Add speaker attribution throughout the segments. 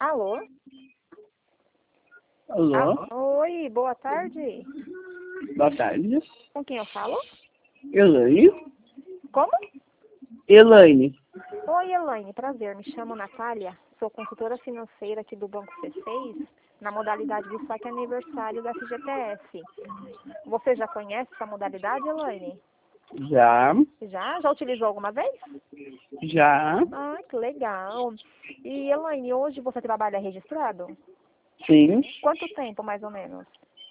Speaker 1: Alô?
Speaker 2: Alô?
Speaker 1: Oi, boa tarde.
Speaker 2: Boa tarde.
Speaker 1: Com quem eu falo?
Speaker 2: Elaine?
Speaker 1: Como?
Speaker 2: Elaine.
Speaker 1: Oi, Elaine, prazer. Me chamo Natália. Sou consultora financeira aqui do Banco C6, na modalidade do saque aniversário da FGTS. Você já conhece essa modalidade, Elaine?
Speaker 2: Já.
Speaker 1: Já? Já utilizou alguma vez?
Speaker 2: Já.
Speaker 1: Ah, que legal. E, Elaine, hoje você trabalha registrado?
Speaker 2: Sim.
Speaker 1: Quanto tempo, mais ou menos?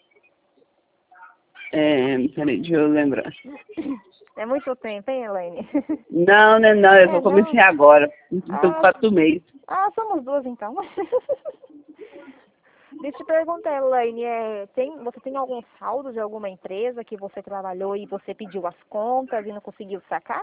Speaker 2: Peraí, deixa eu lembrar.
Speaker 1: É muito tempo, hein, Elaine?
Speaker 2: Não, né, não. Eu só
Speaker 1: É,
Speaker 2: comecei
Speaker 1: não?
Speaker 2: agora. Estou
Speaker 1: Ah,
Speaker 2: 4 meses.
Speaker 1: somos duas, então. Deixa eu te perguntar, Elaine, você tem algum saldo de alguma empresa que você trabalhou e você pediu as contas e não conseguiu sacar?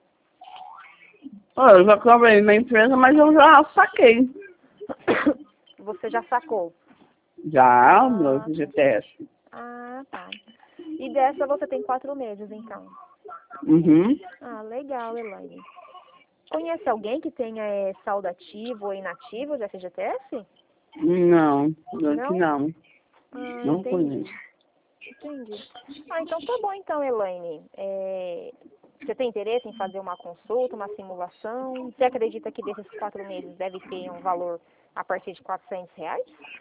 Speaker 2: Eu já trabalhei na empresa, mas eu já saquei.
Speaker 1: Você já sacou?
Speaker 2: Já, meu
Speaker 1: Ah,
Speaker 2: GTS.
Speaker 1: tá. E dessa você tem 4 meses, então.
Speaker 2: Uhum.
Speaker 1: Ah, legal, Elaine. Conhece alguém que tenha saldo ativo ou inativo de FGTS?
Speaker 2: Não, pior que
Speaker 1: Não?
Speaker 2: não.
Speaker 1: Ah,
Speaker 2: Não
Speaker 1: entendi.
Speaker 2: conheço.
Speaker 1: Entendi. Ah, então tá bom então, Elaine. Você tem interesse em fazer uma consulta, uma simulação? Você acredita que desses 4 meses deve ter um valor a partir de R$ 400?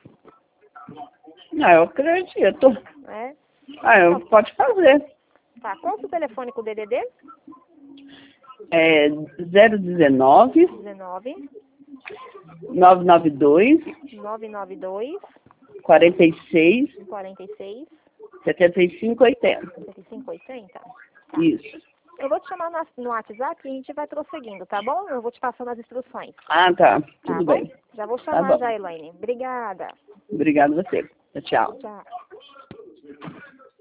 Speaker 2: Eu acredito.
Speaker 1: É?
Speaker 2: Pode fazer.
Speaker 1: Tá. Qual é o seu telefone com o DDD?
Speaker 2: 019
Speaker 1: 19
Speaker 2: 992
Speaker 1: 992
Speaker 2: 46
Speaker 1: 46
Speaker 2: 75 80.
Speaker 1: 7580.
Speaker 2: Isso.
Speaker 1: Eu vou te chamar no WhatsApp e a gente vai prosseguindo, tá bom? Eu vou te passando as instruções.
Speaker 2: Ah, tá.
Speaker 1: Tá
Speaker 2: Tudo
Speaker 1: bom?
Speaker 2: bem.
Speaker 1: Já vou
Speaker 2: Tá
Speaker 1: chamar
Speaker 2: bom.
Speaker 1: já, Elaine. Obrigada.
Speaker 2: Obrigado a você. Tchau.
Speaker 1: Tchau.